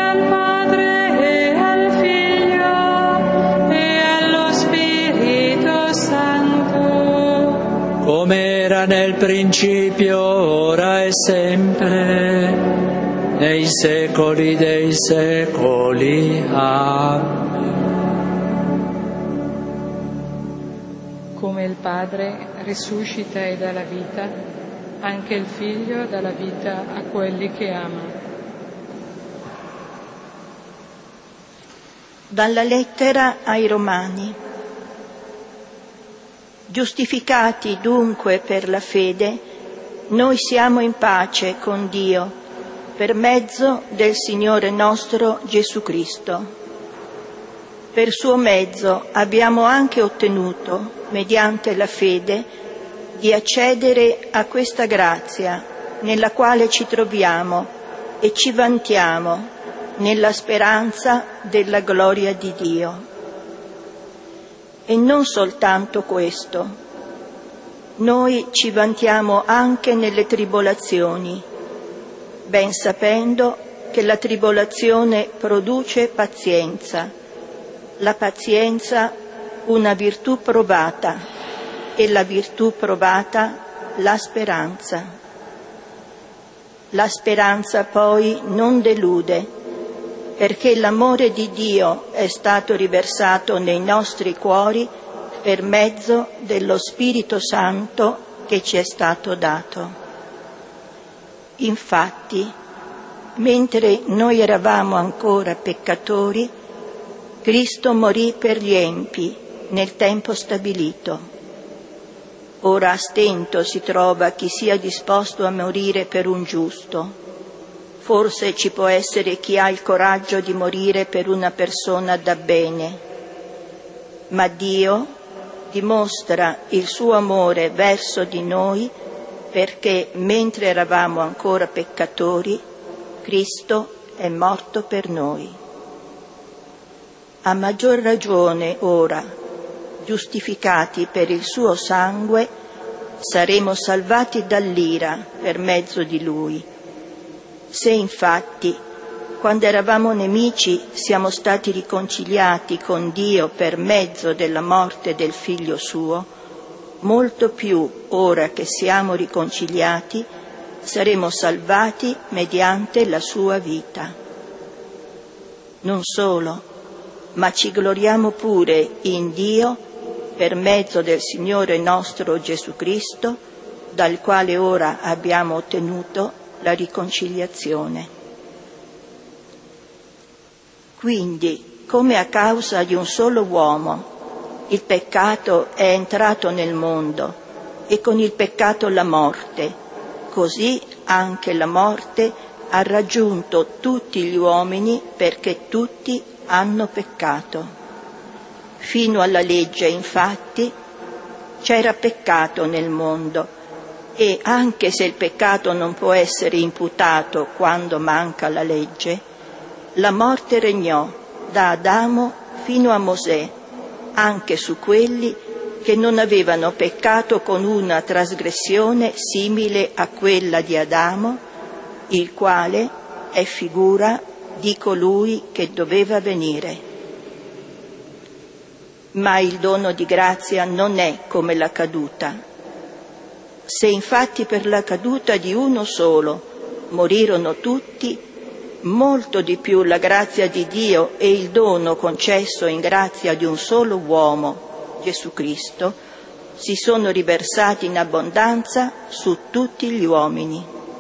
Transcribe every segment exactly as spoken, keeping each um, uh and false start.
al Padre e al Figlio e allo Spirito Santo, come era nel principio, ora e sempre, nei secoli dei secoli. Amen. Come il Padre risuscita e dà la vita, anche il Figlio dà la vita a quelli che ama. Dalla lettera ai Romani. Giustificati dunque per la fede, noi siamo in pace con Dio per mezzo del Signore nostro Gesù Cristo. Per suo mezzo abbiamo anche ottenuto, mediante la fede, di accedere a questa grazia nella quale ci troviamo e ci vantiamo nella speranza della gloria di Dio. E non soltanto questo, noi ci vantiamo anche nelle tribolazioni, ben sapendo che la tribolazione produce pazienza, la pazienza una virtù provata e la virtù provata la speranza. La speranza poi non delude, perché l'amore di Dio è stato riversato nei nostri cuori per mezzo dello Spirito Santo che ci è stato dato. Infatti, mentre noi eravamo ancora peccatori, Cristo morì per gli empi nel tempo stabilito. Ora a stento si trova chi sia disposto a morire per un giusto. Forse ci può essere chi ha il coraggio di morire per una persona da bene. Ma Dio dimostra il suo amore verso di noi perché, mentre eravamo ancora peccatori, Cristo è morto per noi. A maggior ragione ora, giustificati per il suo sangue, saremo salvati dall'ira per mezzo di Lui. Se infatti, quando eravamo nemici, siamo stati riconciliati con Dio per mezzo della morte del Figlio suo, molto più, ora che siamo riconciliati, saremo salvati mediante la sua vita. Non solo, ma ci gloriamo pure in Dio per mezzo del Signore nostro Gesù Cristo, dal quale ora abbiamo ottenuto la riconciliazione. Quindi, come a causa di un solo uomo il peccato è entrato nel mondo e con il peccato la morte, così anche la morte ha raggiunto tutti gli uomini perché tutti hanno peccato. Fino alla legge, infatti, c'era peccato nel mondo e anche se il peccato non può essere imputato quando manca la legge, la morte regnò da Adamo fino a Mosè, anche su quelli che non avevano peccato con una trasgressione simile a quella di Adamo, il quale è figura di colui che doveva venire. Ma il dono di grazia non è come la caduta. Se infatti per la caduta di uno solo morirono tutti, molto di più la grazia di Dio e il dono concesso in grazia di un solo uomo, Gesù Cristo, si sono riversati in abbondanza su tutti gli uomini.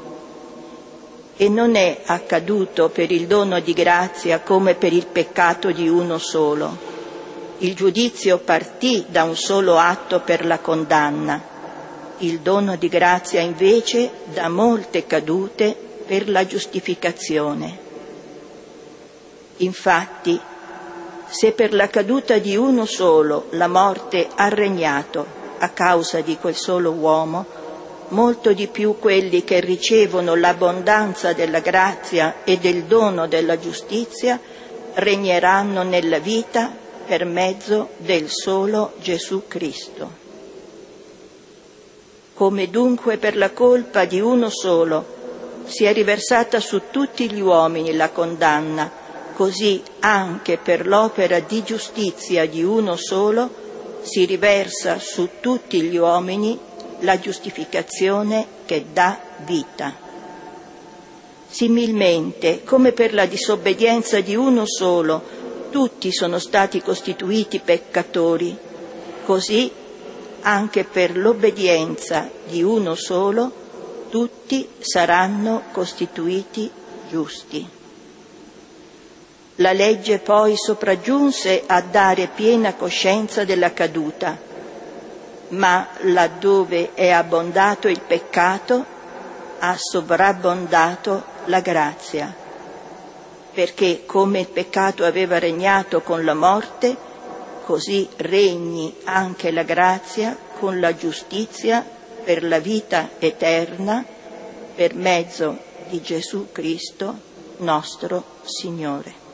E non è accaduto per il dono di grazia come per il peccato di uno solo. Il giudizio partì da un solo atto per la condanna, il dono di grazia invece da molte cadute per la giustificazione. Infatti, se per la caduta di uno solo la morte ha regnato a causa di quel solo uomo, molto di più quelli che ricevono l'abbondanza della grazia e del dono della giustizia regneranno nella vita per mezzo del solo Gesù Cristo. Come dunque per la colpa di uno solo si è riversata su tutti gli uomini la condanna, così anche per l'opera di giustizia di uno solo si riversa su tutti gli uomini la giustificazione che dà vita. Similmente, come per la disobbedienza di uno solo tutti sono stati costituiti peccatori, così anche per l'obbedienza di uno solo tutti saranno costituiti giusti. La legge poi sopraggiunse a dare piena coscienza della caduta, ma laddove è abbondato il peccato ha sovrabbondato la grazia, perché come il peccato aveva regnato con la morte, così regni anche la grazia con la giustizia per la vita eterna, per mezzo di Gesù Cristo, nostro Signore.